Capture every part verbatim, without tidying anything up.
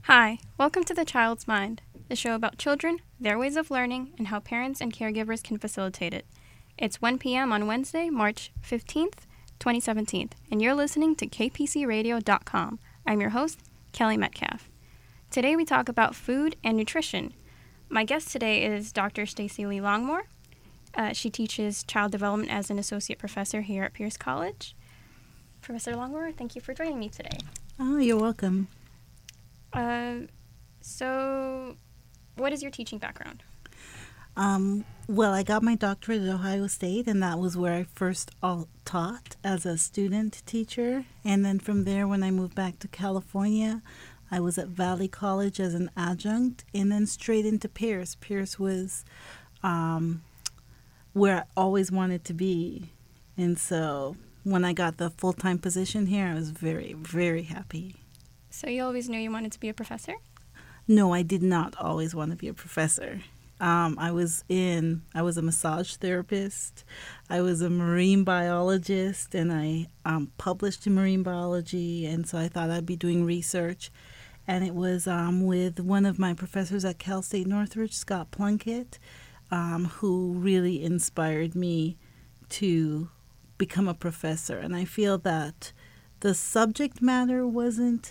Hi, welcome to The Child's Mind, the show about children, their ways of learning, and how parents and caregivers can facilitate it. It's one p.m. on Wednesday, March fifteenth, twenty seventeen, and you're listening to K P C radio dot com. I'm your host, Kelly Metcalf. Today we talk about food and nutrition. My guest today is Doctor Stacy Lee Longmore. Uh, she teaches child development as an associate professor here at Pierce College. Professor Longmore, thank you for joining me today. Oh, you're welcome. Uh, so, what is your teaching background? Um, well, I got my doctorate at Ohio State, and that was where I first all taught as a student teacher. And then from there, when I moved back to California, I was at Valley College as an adjunct, and then straight into Pierce. Pierce was um, where I always wanted to be. And so when I got the full-time position here, I was very, very happy. So you always knew you wanted to be a professor? No, I did not always want to be a professor. Um, I was in, I was a massage therapist. I was a marine biologist, and I um, published in marine biology, and so I thought I'd be doing research. And it was um, with one of my professors at Cal State Northridge, Scott Plunkett, um, who really inspired me to become a professor. And I feel that the subject matter wasn't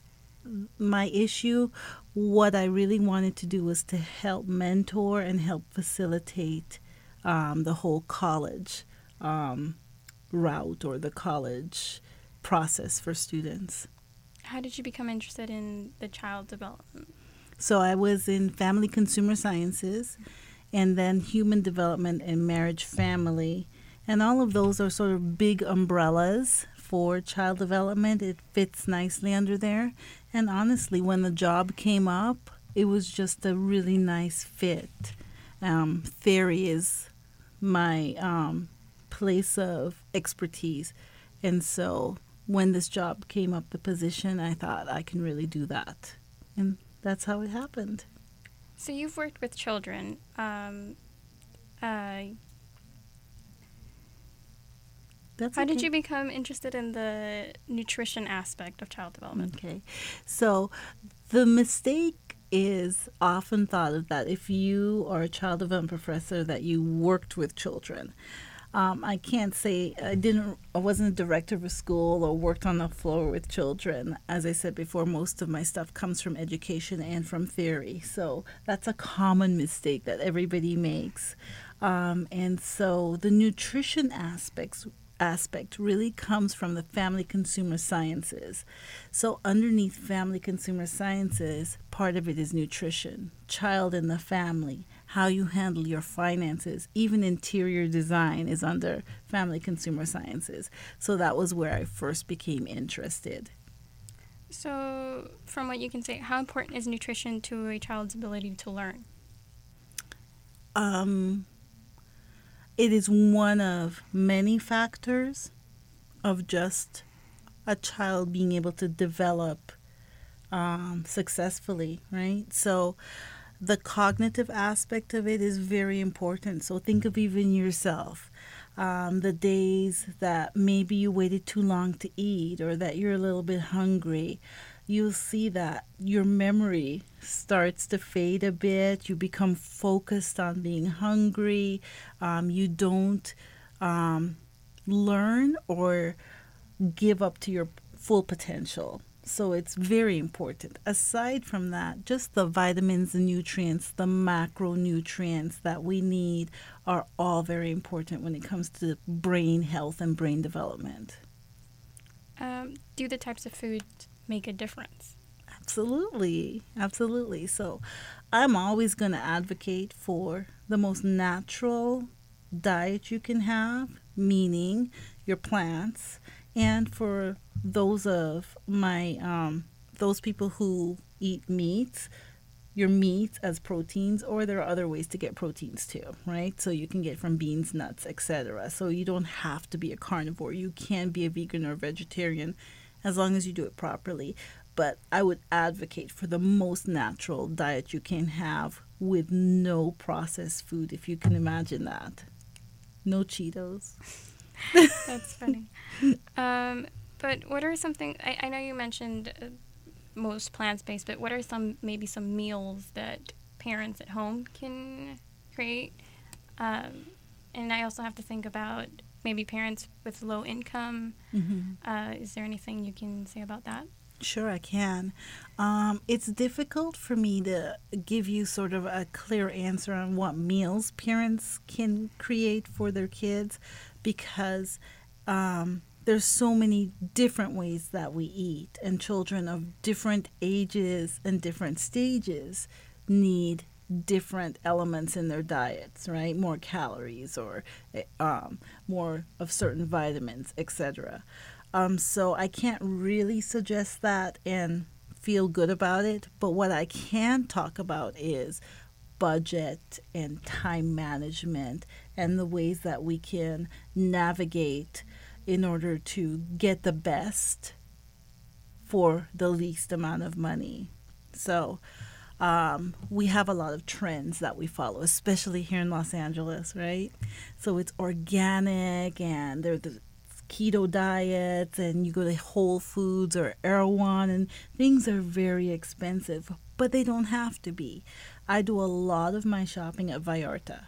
my issue. What I really wanted to do was to help mentor and help facilitate um, the whole college um, route or the college process for students. How did you become interested in the child development? So I was in family consumer sciences and then human development and marriage family. And all of those are sort of big umbrellas for child development. It fits nicely under there. And honestly, when the job came up, it was just a really nice fit. Um, theory is my um, place of expertise. And so when this job came up, the position, I thought I can really do that. And that's how it happened. So you've worked with children. Um, uh, That's how okay. did you become interested in the nutrition aspect of child development? Okay. So the mistake is often thought of that if you are a child development professor that you worked with children. Um, I can't say I didn't. I wasn't a director of a school or worked on the floor with children. As I said before, most of my stuff comes from education and from theory. So that's a common mistake that everybody makes. Um, and so the nutrition aspects aspect really comes from the family consumer sciences. So underneath family consumer sciences, part of it is nutrition, child in the family, how you handle your finances, even interior design is under family consumer sciences. So that was where I first became interested. So from what you can say, how important is nutrition to a child's ability to learn? Um, it is one of many factors of just a child being able to develop um, successfully, right? So the cognitive aspect of it is very important. So think of even yourself. Um, the days that maybe you waited too long to eat or that you're a little bit hungry, you'll see that your memory starts to fade a bit. You become focused on being hungry. Um, you don't um, learn or give up to your full potential. So it's very important. Aside from that, just the vitamins and nutrients, the macronutrients that we need are all very important when it comes to brain health and brain development. Um, do the types of food make a difference? Absolutely. Absolutely. So I'm always going to advocate for the most natural diet you can have, meaning your plants, and for those of my um, those people who eat meats, your meats as proteins, or there are other ways to get proteins too, right? So you can get from beans, nuts, et cetera. So you don't have to be a carnivore. You can be a vegan or vegetarian as long as you do it properly. But I would advocate for the most natural diet you can have with no processed food, if you can imagine that. No Cheetos. That's funny. Um, but what are something, I, I know you mentioned uh, most plant-based, but what are some maybe some meals that parents at home can create? Um, and I also have to think about maybe parents with low income. Mm-hmm. Uh, is there anything you can say about that? Sure, I can. Um, it's difficult for me to give you sort of a clear answer on what meals parents can create for their kids because um, there's so many different ways that we eat, and children of different ages and different stages need different elements in their diets, right? More calories or um, more of certain vitamins, et cetera. Um, so I can't really suggest that and feel good about it. But what I can talk about is budget and time management and the ways that we can navigate in order to get the best for the least amount of money. So um, we have a lot of trends that we follow, especially here in Los Angeles, right? So it's organic and there's the keto diets, and you go to Whole Foods or Erewhon, and things are very expensive, but they don't have to be. I do a lot of my shopping at Vallarta.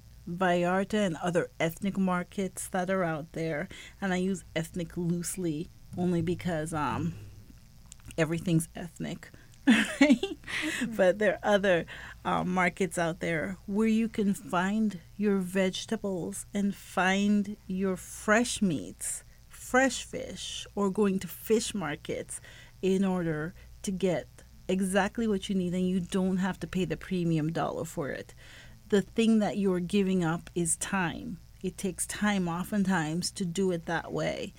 Vallarta and other ethnic markets that are out there, and I use ethnic loosely only because um, everything's ethnic. Right? But there are other um, markets out there where you can find your vegetables and find your fresh meats, fresh fish, or going to fish markets in order to get exactly what you need, and you don't have to pay the premium dollar for it. The thing that you're giving up is time. It takes time oftentimes to do it that way.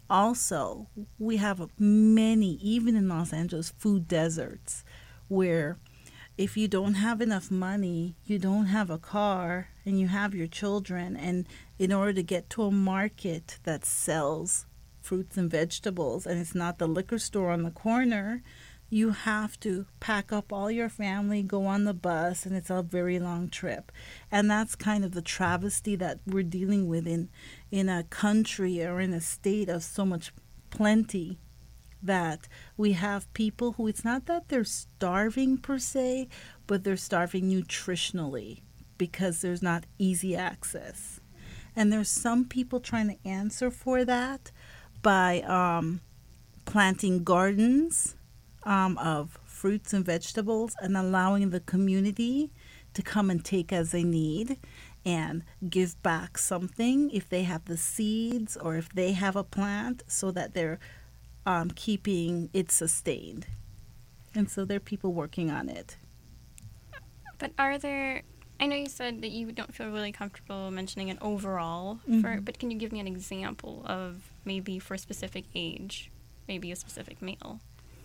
Also, we have many, even in Los Angeles, food deserts where if you don't have enough money, you don't have a car, and you have your children, and in order to get to a market that sells fruits and vegetables, and it's not the liquor store on the corner, you have to pack up all your family, go on the bus, and it's a very long trip. And that's kind of the travesty that we're dealing with in, in a country or in a state of so much plenty, that we have people who, it's not that they're starving per se, but they're starving nutritionally because there's not easy access. And there's some people trying to answer for that by um, planting gardens Um, of fruits and vegetables and allowing the community to come and take as they need and give back something if they have the seeds or if they have a plant, so that they're um, keeping it sustained. And so there are people working on it. But are there, I know you said that you don't feel really comfortable mentioning an overall, Mm-hmm. for, but can you give me an example of maybe for a specific age, maybe a specific meal?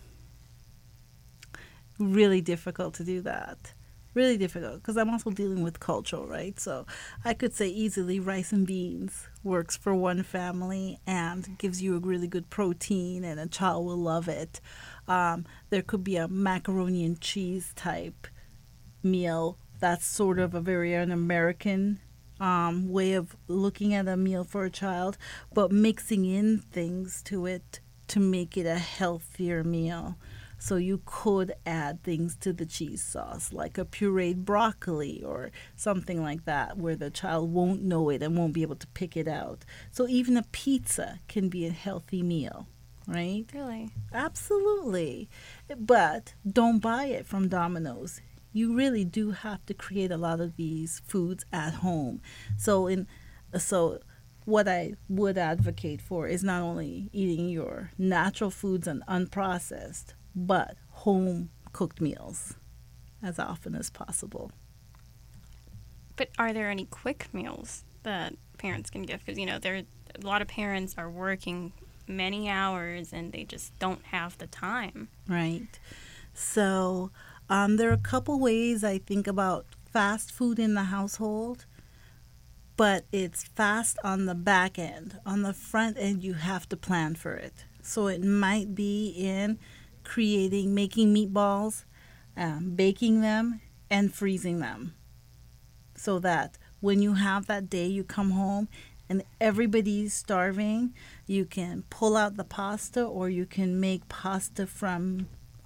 Really difficult to do that. Really difficult because I'm also dealing with culture, right? So I could say easily rice and beans works for one family and gives you a really good protein, and a child will love it. Um, there could be a macaroni and cheese type meal. That's sort of a very an American um, way of looking at a meal for a child, but mixing in things to it to make it a healthier meal. So you could add things to the cheese sauce, like a pureed broccoli or something like that, where the child won't know it and won't be able to pick it out. So even a pizza can be a healthy meal, right? Really? Absolutely. But don't buy it from Domino's. You really do have to create a lot of these foods at home. So in so what I would advocate for is not only eating your natural foods and unprocessed, but home cooked meals as often as possible. But are there any quick meals that parents can give? Because, you know, there a lot of parents are working many hours and they just don't have the time. Right. So um, there are a couple ways I think about fast food in the household, but it's fast on the back end. On the front end, you have to plan for it. So it might be in creating, making meatballs, um, baking them, and freezing them, so that when you have that day, you come home and everybody's starving, you can pull out the pasta, or you can make pasta from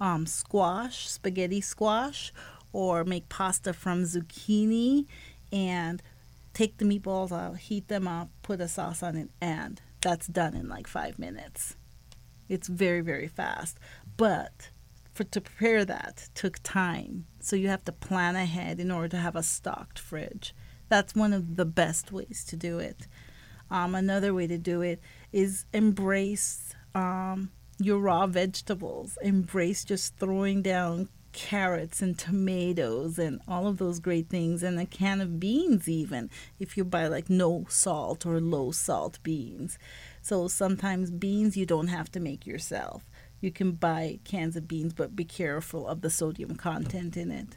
um, squash, spaghetti squash, or make pasta from zucchini and take the meatballs out, heat them up, put a sauce on it, and that's done in like five minutes. It's very, very fast. But for to prepare that took time. So you have to plan ahead in order to have a stocked fridge. That's one of the best ways to do it. Um, another way to do it is embrace um, your raw vegetables. Embrace just throwing down carrots and tomatoes and all of those great things, and a can of beans even if you buy like no salt or low salt beans. So sometimes beans you don't have to make yourself. You can buy cans of beans, but be careful of the sodium content in it.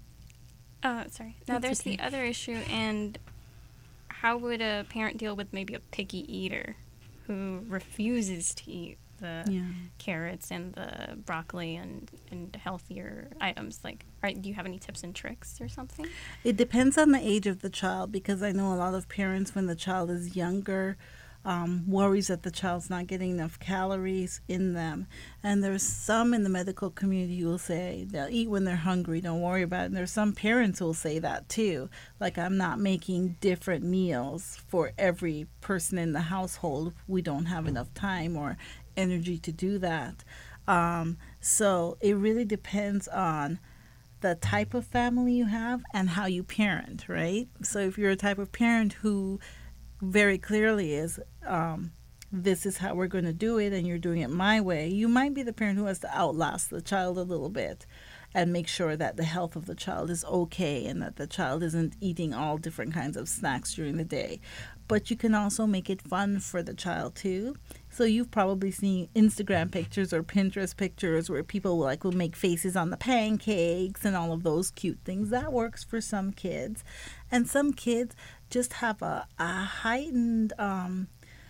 Uh, sorry. Now That's there's okay. the other issue, and how would a parent deal with maybe a picky eater who refuses to eat the Yeah. carrots and the broccoli and, and healthier items? Like, are, do you have any tips and tricks or something? It depends on the age of the child, because I know a lot of parents, when the child is younger, um, worries that the child's not getting enough calories in them. And there's some in the medical community who will say they'll eat when they're hungry, don't worry about it. And there's some parents who will say that too. Like, I'm not making different meals for every person in the household. We don't have enough time or energy to do that. Um, so it really depends on the type of family you have and how you parent, right? So if you're a type of parent who very clearly is, um, this is how we're going to do it and you're doing it my way, you might be the parent who has to outlast the child a little bit and make sure that the health of the child is okay and that the child isn't eating all different kinds of snacks during the day. But you can also make it fun for the child too. So you've probably seen Instagram pictures or Pinterest pictures where people like will make faces on the pancakes and all of those cute things. That works for some kids. And some kids just have a, a heightened um,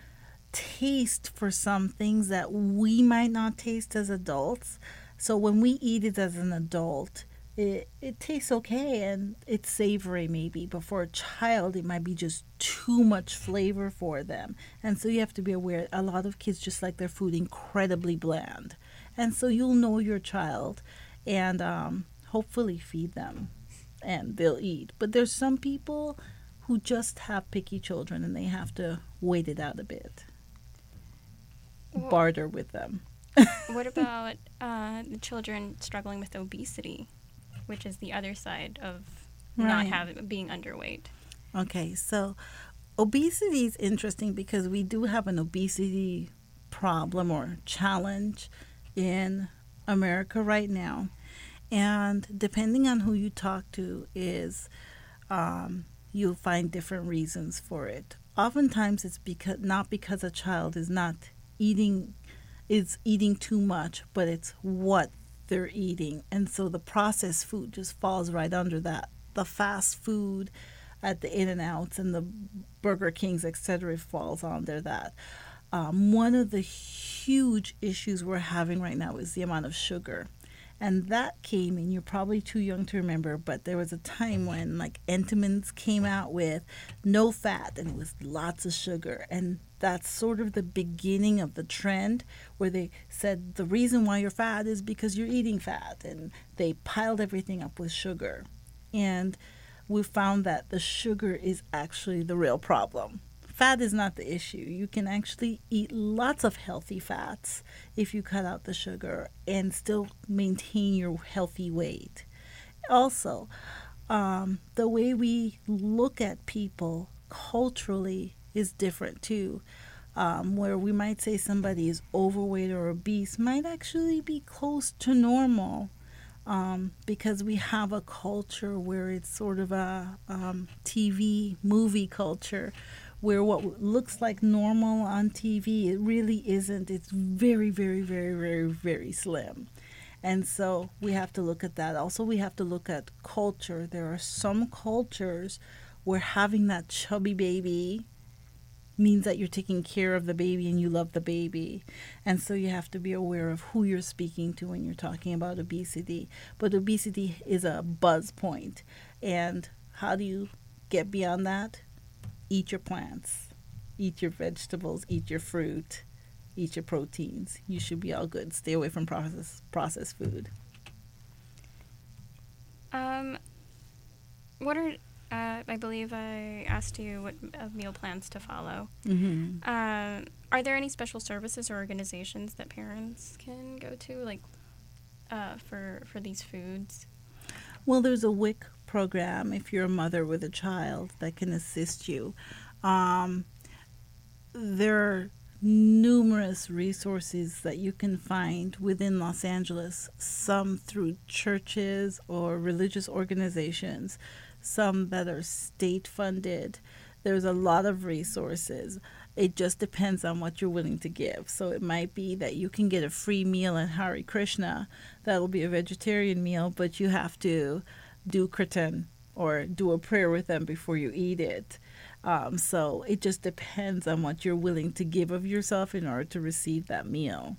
taste for some things that we might not taste as adults. So when we eat it as an adult, it, it tastes okay and it's savory maybe, but for a child it might be just too much flavor for them. And so you have to be aware, a lot of kids just like their food incredibly bland. And so you'll know your child and um, hopefully feed them and they'll eat. But there's some people who just have picky children and they have to wait it out a bit. Well, barter with them. What about uh, the children struggling with obesity, which is the other side of not Right. having being underweight? Okay, so obesity is interesting because we do have an obesity problem or challenge in America right now. And depending on who you talk to is um, you'll find different reasons for it. Oftentimes it's because not because a child is not eating is eating too much, but it's what they're eating. And so the processed food just falls right under that. The fast food at the In-N-Outs and the Burger Kings, et cetera, falls under that. Um, one of the huge issues we're having right now is the amount of sugar. And that came in, you're probably too young to remember, but there was a time when like Entenmann's came out with no fat and it was lots of sugar. And that's sort of the beginning of the trend where they said the reason why you're fat is because you're eating fat. And they piled everything up with sugar. And we found that the sugar is actually the real problem. Fat is not the issue. You can actually eat lots of healthy fats if you cut out the sugar and still maintain your healthy weight. Also, um, the way we look at people culturally is different too. Um, where we might say somebody is overweight or obese might actually be close to normal. Um, because we have a culture where it's sort of a um, T V movie culture where what looks like normal on T V, it really isn't. It's very, very, very, very, very slim. And so we have to look at that. Also, we have to look at culture. There are some cultures where having that chubby baby means that you're taking care of the baby and you love the baby. And so you have to be aware of who you're speaking to when you're talking about obesity. But obesity is a buzz point. And how do you get beyond that? Eat your plants, eat your vegetables, eat your fruit, eat your proteins. You should be all good. Stay away from processed processed food. Um, what are uh, I believe I asked you what uh, meal plans to follow. Mm-hmm. Um, are there any special services or organizations that parents can go to, like, uh, for for these foods? Well, there's a W I C program if you're a mother with a child that can assist you. Um, there are numerous resources that you can find within Los Angeles, some through churches or religious organizations, some that are state funded. There's a lot of resources. It just depends on what you're willing to give. So it might be that you can get a free meal at Hare Krishna. That'll be a vegetarian meal, but you have to do kirtan or do a prayer with them before you eat it. Um, so it just depends on what you're willing to give of yourself in order to receive that meal.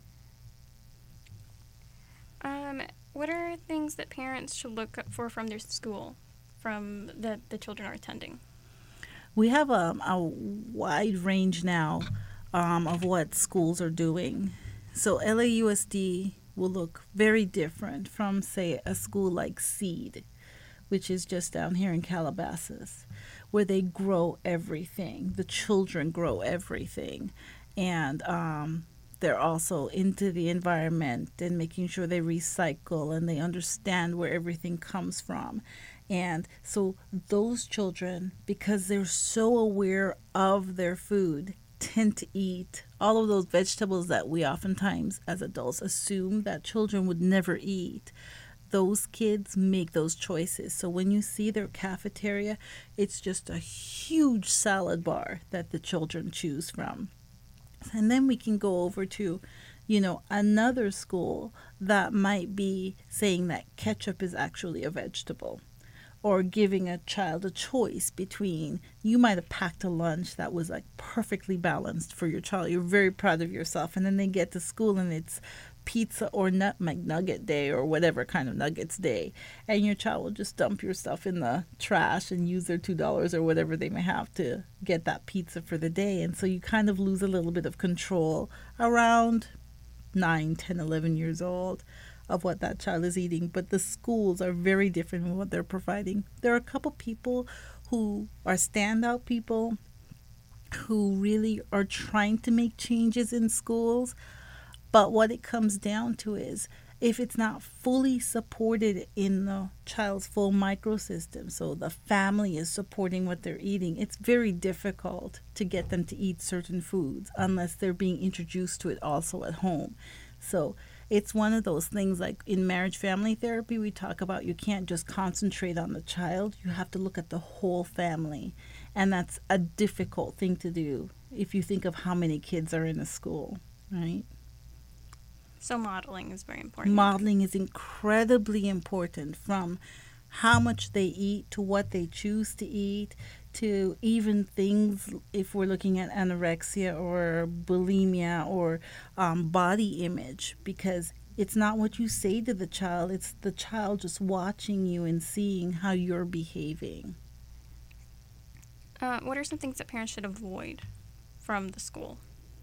Um, what are things that parents should look up for from their school, from that the children are attending? We have a, a wide range now um, of what schools are doing. So L A U S D will look very different from, say, a school like Seed, which is just down here in Calabasas, where they grow everything. The children grow everything. And um, they're also into the environment and making sure they recycle and they understand where everything comes from. And so those children, because they're so aware of their food, tend to eat all of those vegetables that we oftentimes as adults assume that children would never eat. Those kids make those choices. So when you see their cafeteria, it's just a huge salad bar that the children choose from. And then we can go over to, you know, another school that might be saying that ketchup is actually a vegetable, or giving a child a choice between, you might have packed a lunch that was like perfectly balanced for your child. You're very proud of yourself. And then they get to school and it's pizza or nut McNugget day or whatever kind of nuggets day. And your child will just dump your stuff in the trash and use their two dollars or whatever they may have to get that pizza for the day. And so you kind of lose a little bit of control around nine, ten, eleven years old of what that child is eating. But the schools are very different in what they're providing. There are a couple people who are standout people who really are trying to make changes in schools. But what it comes down to is, if it's not fully supported in the child's full microsystem, so the family is supporting what they're eating, it's very difficult to get them to eat certain foods unless they're being introduced to it also at home. So it's one of those things, like in marriage family therapy, we talk about you can't just concentrate on the child. You have to look at the whole family. And that's a difficult thing to do if you think of how many kids are in a school, right? So modeling is very important. Modeling is incredibly important, from how much they eat to what they choose to eat, to even things, if we're looking at anorexia or bulimia or um, body image, because it's not what you say to the child, it's the child just watching you and seeing how you're behaving. Uh, what are some things that parents should avoid from the school?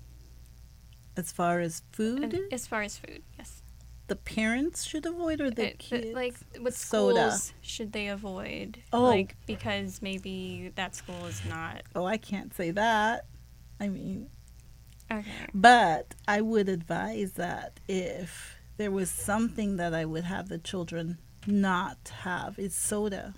As far as food? As far as food, yes. The parents should avoid, or the It, kids? the, like, what Soda. schools should they avoid? Oh. Like, because maybe that school is not... Oh, I can't say that. I mean... Okay. But I would advise that if there was something that I would have the children not have, it's soda.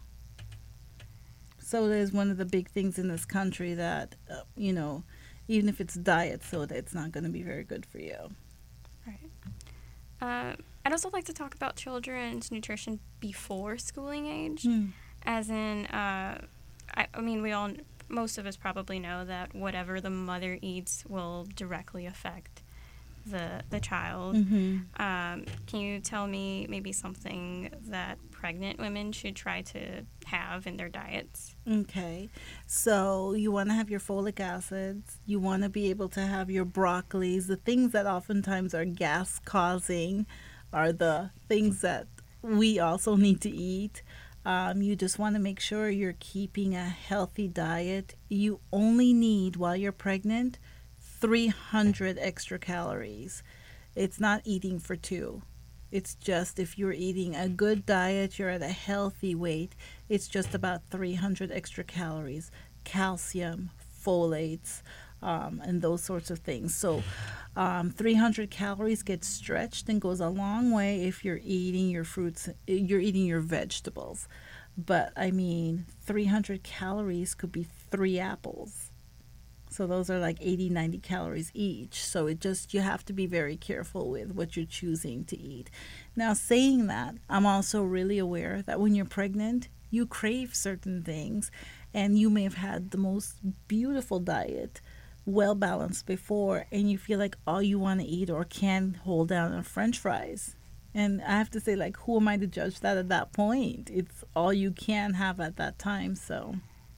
Soda is one of the big things in this country that, uh, you know, even if it's diet soda, it's not going to be very good for you. Right. Uh, I'd also like to talk about children's nutrition before schooling age, Mm. as in, uh, I, I mean, we all, most of us probably know that whatever the mother eats will directly affect the the child. Mm-hmm. Um, can you tell me maybe something that pregnant women should try to have in their diets? Okay. So you want to have your folic acids. You want to be able to have your broccolis. The things that oftentimes are gas causing are the things that we also need to eat. Um, you just want to make sure you're keeping a healthy diet. You only need, while you're pregnant, three hundred extra calories. It's not eating for two. It's just if you're eating a good diet, you're at a healthy weight, it's just about three hundred extra calories, calcium, folates, um, and those sorts of things. So um, three hundred calories gets stretched and goes a long way if you're eating your fruits, you're eating your vegetables. But I mean, three hundred calories could be three apples. So those are like eighty, ninety calories each. So it just, you have to be very careful with what you're choosing to eat. Now, saying that, I'm also really aware that when you're pregnant, you crave certain things, and you may have had the most beautiful diet, well balanced before, and you feel like all you want to eat or can hold down are French fries. And I have to say, like, who am I to judge that at that point? It's all you can have at that time, so.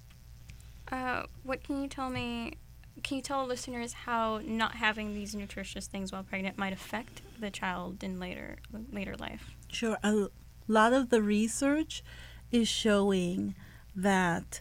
Uh, what can you tell me, can you tell listeners how not having these nutritious things while pregnant might affect the child in later later life? Sure. A lot of the research is showing that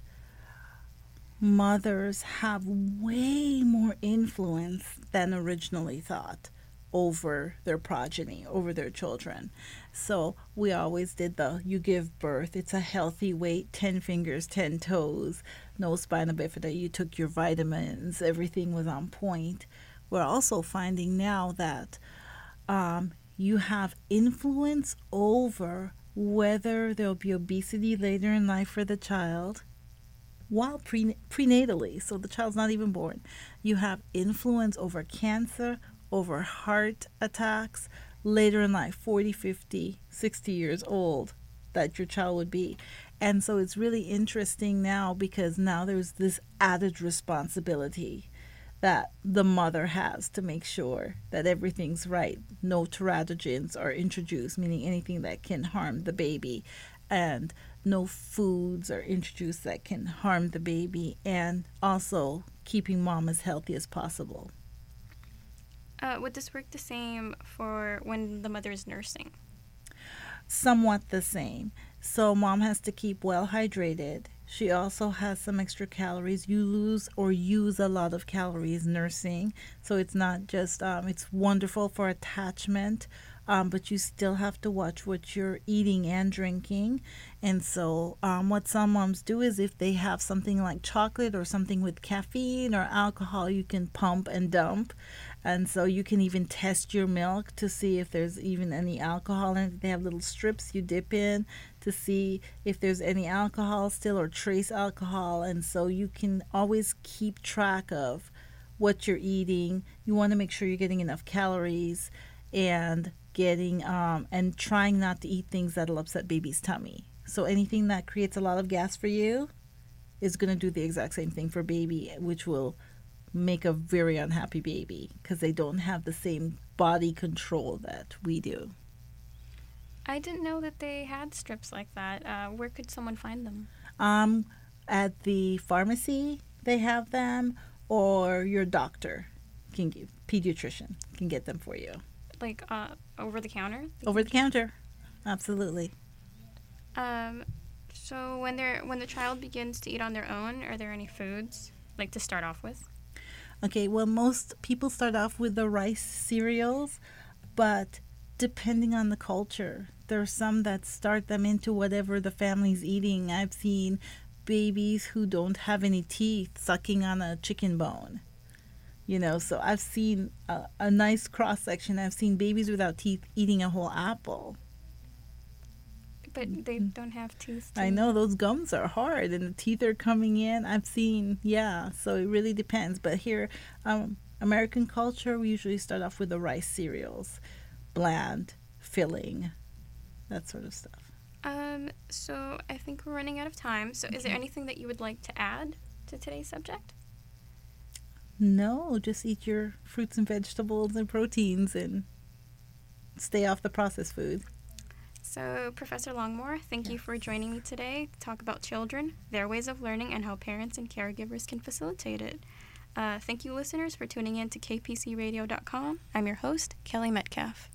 mothers have way more influence than originally thought over their progeny, over their children. So we always did the, you give birth, it's a healthy weight, ten fingers, ten toes, no spina bifida, you took your vitamins, everything was on point. We're also finding now that um, you have influence over whether there'll be obesity later in life for the child, while pre- prenatally, so the child's not even born. You have influence over cancer, over heart attacks later in life, forty, fifty, sixty years old, that your child would be. And so it's really interesting now, because now there's this added responsibility that the mother has to make sure that everything's right. No teratogens are introduced, meaning anything that can harm the baby, and no foods are introduced that can harm the baby, and also keeping mom as healthy as possible. Uh, would this work the same for when the mother is nursing? Somewhat the same. So mom has to keep well hydrated. She also has some extra calories. You lose or use a lot of calories nursing. So it's not just, um, it's wonderful for attachment, um, but you still have to watch what you're eating and drinking. And so um, what some moms do is, if they have something like chocolate or something with caffeine or alcohol, you can pump and dump. And so you can even test your milk to see if there's even any alcohol in it. They have little strips you dip in to see if there's any alcohol still or trace alcohol. And so you can always keep track of what you're eating. You want to make sure you're getting enough calories, and getting um, and trying not to eat things that'll upset baby's tummy. So anything that creates a lot of gas for you is going to do the exact same thing for baby, which will make a very unhappy baby, because they don't have the same body control that we do. I didn't know that they had strips like that. Uh, where could someone find them? Um, at the pharmacy, they have them, or your doctor can give, pediatrician can get them for you. Like uh, over the counter? Over the counter, absolutely. Um, so when they're when the child begins to eat on their own, are there any foods like to start off with? Okay, well, most people start off with the rice cereals, but depending on the culture, there are some that start them into whatever the family's eating. I've seen babies who don't have any teeth sucking on a chicken bone. You know, so I've seen a, a nice cross section. I've seen babies without teeth eating a whole apple. But they don't have teeth. I know, those gums are hard and the teeth are coming in. I've seen, yeah, so it really depends. But here, um, American culture, we usually start off with the rice cereals, bland, filling, that sort of stuff. Um, so I think we're running out of time. So okay. Is there anything that you would like to add to today's subject? No, just eat your fruits and vegetables and proteins and stay off the processed food. So, Professor Longmore, thank yes. you for joining me today to talk about children, their ways of learning, and how parents and caregivers can facilitate it. Uh, thank you, listeners, for tuning in to K P C radio dot com. I'm your host, Kelly Metcalf.